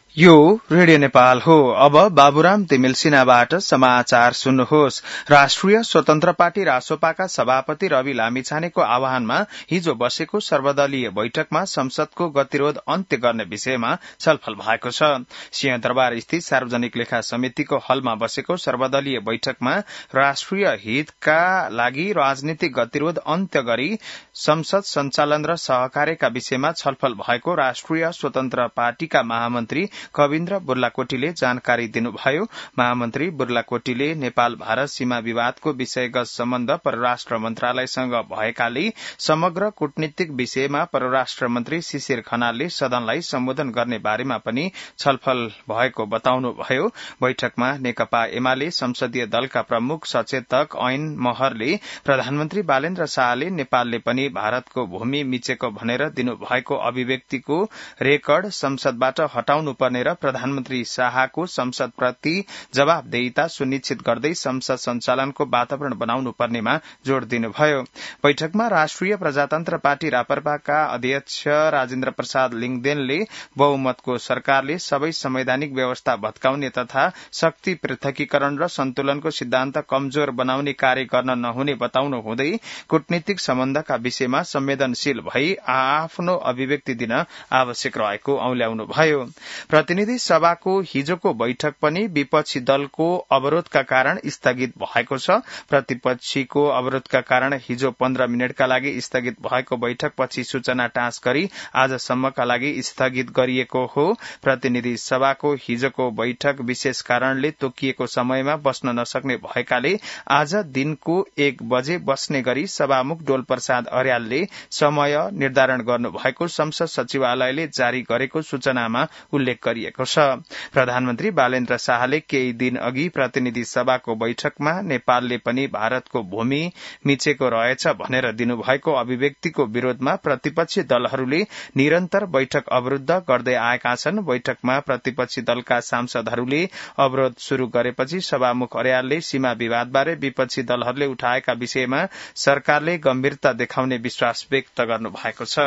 यो रेडियो नेपाल हो। अब बाबुराम तिमिल सिन्हाबाट समाचार सुन्नुहोस्। राष्ट्रिय स्वतन्त्र पार्टी रासोपाका सभापति रवि लामिछानेको आह्वानमा हिजो बसेको सर्वदलीय बैठकमा संसदको गतिरोध अन्त्य गर्ने विषयमा छलफल भएको छ। सिंहदरबार स्थित सार्वजनिक लेखा समितिको हलमा बसेको सर्वदलीय बैठकमा राष्ट्रिय हितका लागि राजनीतिक गतिरोध अन्त्य गरी संसद सञ्चालन र सहकार्यका विषयमा छलफल भएको राष्ट्रिय स्वतन्त्र पार्टीका महामन्त्री कविन्द्र बुर्लाकोटीले जानकारी दिनुभयो। महामन्त्री बुर्लाकोटीले नेपाल भारत सीमा विवादको विषयगत सम्बन्ध परराष्ट्र मन्त्रालयसँग भएकाले समग्र कूटनीतिक विषयमा परराष्ट्र मन्त्री शिशिर खनालले सदनलाई सम्बोधन गर्ने बारेमा पनि छलफल भएको बताउनुभयो। बैठकमा नेकपा एमाले संसदीय दलका प्रमुख सचेतक ऐन महरले प्रधानमन्त्री बालेन्द्र शाहले नेपालले पनि भारतको भूमि मिचेको भनेर दिनुभएको अभिव्यक्तिको रेकर्ड संसदबाट हटाउनु पर्ने र प्रधानमन्त्री शाहको संसदप्रति जवाबदेहिता सुनिश्चित गर्दै संसद सञ्चालनको वातावरण बनाउनु पर्नेमा जोड़ दिनुभयो। बैठकमा राष्ट्रिय प्रजातन्त्र पार्टी रापरपाका अध्यक्ष राजेन्द्र प्रसाद लिङदेनले बहुमतको सरकारले सबै संवैधानिक व्यवस्था भत्काउने तथा शक्ति पृथकीकरण र सन्तुलनको सिद्धान्त कमजोर बनाउने कार्य गर्न नहुने बताउनु हुँदै कूटनीतिक सम्बन्धका विषयमा संवेदनशील भई आफ्नो अभिव्यक्ति दिन आवश्यक रहेको औल्याउनुभयो। प्रतिनिधि सभाको हिजोको बैठक पनि विपक्षी दलको अवरोधका कारण स्थगित भएको छ। प्रतिपक्षीको अवरोधका कारण हिजो 15 मिनटका लागि स्थगित भएको बैठकपछि सूचना टाँस गरी आजसम्मका लागि स्थगित गरिएको हो। प्रतिनिधि सभाको हिजोको बैठक विशेष कारणले तोकिएको समयमा बस्न नसक्ने भएकाले आज दिनको 1 बजे बस्ने गरी सभामुख डोल प्रसाद अर्यालले समय निर्धारण गर्नुभएको संसद सचिवालयले जारी गरेको सूचनामा उल्लेख गरिएको छ। प्रधानमन्त्री बालेन्द्र शाहले केही दिन अघि प्रतिनिधि सभाको बैठकमा नेपालले पनि भारतको भूमि मिचेको रहेछ भनेर दिनुभएको अभिव्यक्तिको विरोधमा प्रतिपक्षी दलहरूले निरन्तर बैठक अवरूद्ध गर्दै आएका छन्। बैठकमा प्रतिपक्षी दलका सांसदहरूले अवरोध शुरू गरेपछि सभामुख अर्यालले सीमा विवादबारे विपक्षी दलहरूले उठाएका विषयमा सरकारले गम्भीरता देखाउने विश्वास व्यक्त गर्नुभएको छ।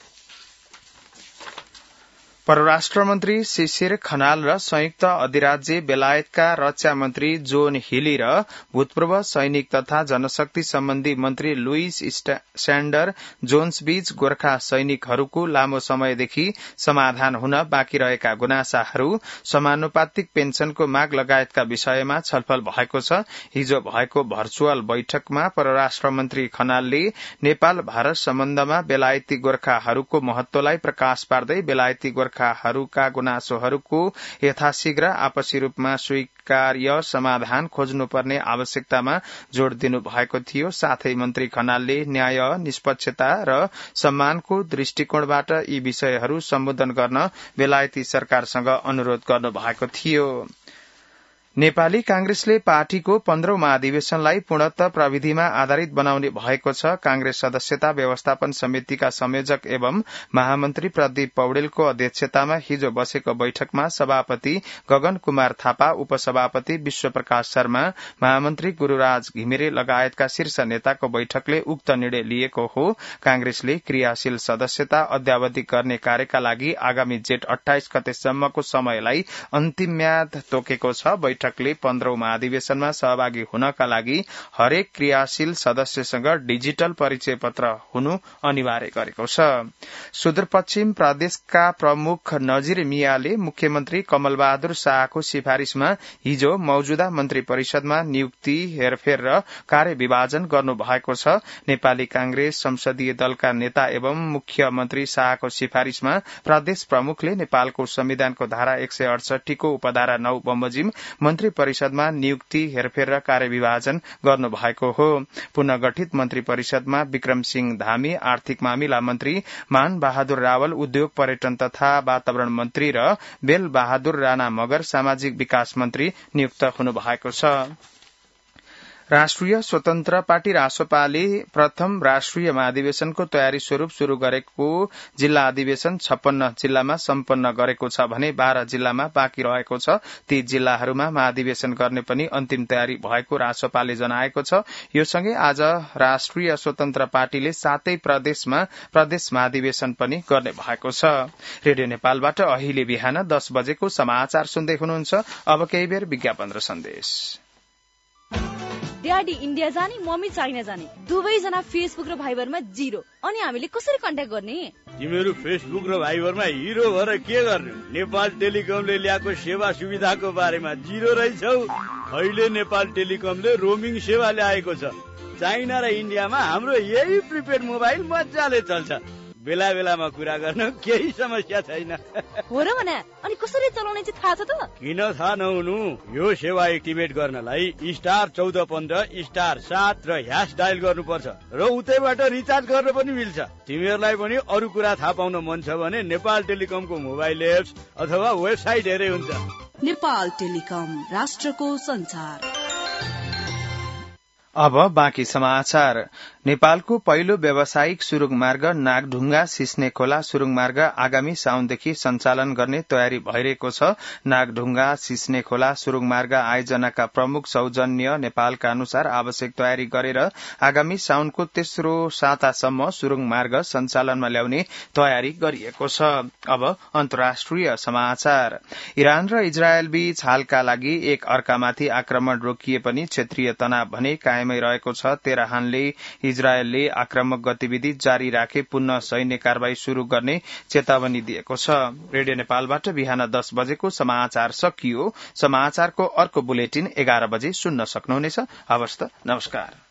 परराष्ट्र मन्त्री शिशिर खनाल र संयुक्त अधिराज्य बेलायतका रक्षा मन्त्री जोन हिली र भूतपूर्व सैनिक तथा जनशक्ति सम्बन्धी मन्त्री लुइस स्याण्डर जोन्सबीच गोर्खा सैनिकहरूको लामो समयदेखि समाधान हुन बाँकी रहेका गुनासाहरू, समानुपातिक पेन्सनको माग लगायतका विषयमा छलफल भएको छ। हिजो भएको भर्चुअल बैठकमा परराष्ट्र मन्त्री खनालले नेपाल भारत सम्बन्धमा बेलायती गोर्खाहरूको महत्वलाई प्रकाश पार्दै बेलायती गोर्खाहरूका गुनासोहरूको यथाशीघ्र आपसी रूपमा स्वीकार्य समाधान खोज्नुपर्ने आवश्यकतामा जोड़ दिनु भएको थियो। साथै मन्त्री खनालले न्याय, निष्पक्षता र सम्मानको दृष्टिकोणबाट यी विषयहरू सम्बोधन गर्न बेलायती सरकारसँग अनुरोध गर्नु भएको थियो। नेपाली कांग्रेसले पार्टीको 15औं महाधिवेशनलाई पूर्णतः प्रविधिमा आधारित बनाउने भएको छ। कांग्रेस सदस्यता व्यवस्थापन समितिका संयोजक एवं महामन्त्री प्रदीप पौडेलको अध्यक्षतामा हिजो बसेको बैठकमा सभापति गगन कुमार थापा, उपसभापति विश्वप्रकाश शर्मा, महामन्त्री गुरूराज घिमिरे लगायतका शीर्ष नेताको बैठकले उक्त निर्णय लिएको हो। कांग्रेसले क्रियाशील सदस्यता अद्यावधि गर्ने कार्यका लागि आगामी जेठ 28 गतेसम्मको समयलाई अन्तिम म्याद तोकेको छ। बैठकले 15औं महाधिवेशनमा सहभागी हुनका लागि हरेक क्रियाशील सदस्यसँग डिजिटल परिचय पत्र हुनु अनिवार्य गरेको छ। सुदूरपश्चिम प्रदेशका प्रमुख नजीर मियाले मुख्यमन्त्री कमलबहादुर शाहको सिफारिशमा हिजो मौजूदा मन्त्री परिषदमा नियुक्ति, हेरफेर र कार्यविभाजन गर्नु भएको छ। नेपाली कांग्रेस संसदीय दलका नेता एवं मुख्यमन्त्री शाहको सिफारिशमा प्रदेश प्रमुखले नेपालको संविधानको धारा 168 को उपधारा 9 बमोजिम मन्त्री परिषदमा नियुक्ति, हेरफेर र कार्यविभाजन गर्नु भएको हो। पुनः गठित मन्त्री परिषदमा विक्रम सिंह धामी आर्थिक मामिला मन्त्री, मान बहादुर रावल उद्योग पर्यटन तथा वातावरण मन्त्री र बेल बहादुर राणा मगर सामाजिक विकास मन्त्री नियुक्त हुनु भएको छ। राष्ट्रिय स्वतन्त्र पार्टी रासोपाले प्रथम राष्ट्रिय महाधिवेशनको तयारी स्वरूप शुरू गरेको जिल्ला अधिवेशन 56 जिल्लामा सम्पन्न गरेको छ भने 12 जिल्लामा बाँकी रहेको छ। ती जिल्लाहरूमा महाधिवेशन गर्ने पनि अन्तिम तयारी भएको रासोपाले जनाएको छ। यो सँगै आज राष्ट्रिय स्वतन्त्र पार्टीले 7 प्रदेशमा प्रदेश महाधिवेशन पनि गर्ने भएको छ। रेडियो नेपालबाट अहिले बिहान 10 बजेको समाचार सुन्दै हुनुहुन्छ। अब केही बेर विज्ञापन र सन्देश। ड्याडी इन्डिया जाने, मम्मी चाइना जाने, दुवैजना फेसबुक र भाइबरमा 0। अनि हामीले कसरी कन्ट्याक्ट गर्ने? तिमीहरू फेसबुक र भाइबरमा हिरो भएर के गर्ने? नेपाल टेलिकमले ल्याएको सेवा सुविधाको बारेमा 0 रहेछौ। अहिले नेपाल टेलिकमले रोमिङ सेवा ल्याएको छ। चाइना र इन्डियामा हाम्रो यही प्रिपेड मोबाइल मजाले चल्छ। बेला बेलामा कुरा गर्न केही समस्या छैन। हो र भने अनि कसरी चलाउने चाहिँ थाहा छ त? किन थाहा नहुनु? यो सेवा एक्टिभेट गर्नलाई *1415 *7 र # डायल गर्नुपर्छ र उतैबाट रिचार्ज गर्न पनि मिल्छ। तिमीहरूलाई पनि अरू कुरा थाहा पाउन मन छ भने नेपाल टेलिकमको मोबाइल एप्स अथवा वेबसाइट हेरे हुन्छ। नेपाल टेलिकम, राष्ट्रको संचार। अब बाँकी समाचार। नेपालको पहिलो व्यावसायिक सुरुङ मार्ग नागढुङ्गा सिस्ने खोला सुरुङ मार्ग आगामी साउनदेखि सञ्चालन गर्ने तयारी भइरहेको छ। नागढुङ्गा सिस्ने खोला सुरुङ मार्ग आयोजनाका प्रमुख सौजन्य नेपालका अनुसार आवश्यक तयारी गरेर आगामी साउनको तेस्रो सातासम्म सुरुङ मार्ग सञ्चालनमा ल्याउने तयारी गरिएको छ। अब अन्तर्राष्ट्रिय समाचार। इरान र इजरायल बीच हालका लागि एक अर्कामाथि आक्रमण रोकिए पनि क्षेत्रीय तनाव भने कायमै रहेको छ। तेहरानले इजरायलले आक्रामक गतिविधि जारी राखे पुनः सैन्य कारवाही शुरू गर्ने चेतावनी दिएको छ। रेडियो नेपालबाट बिहान 10 बजेको समाचार सकियो। समाचारको अर्को बुलेटिन 11 बजे सुन्न सक्नुहुनेछ। हवस् त, नमस्कार।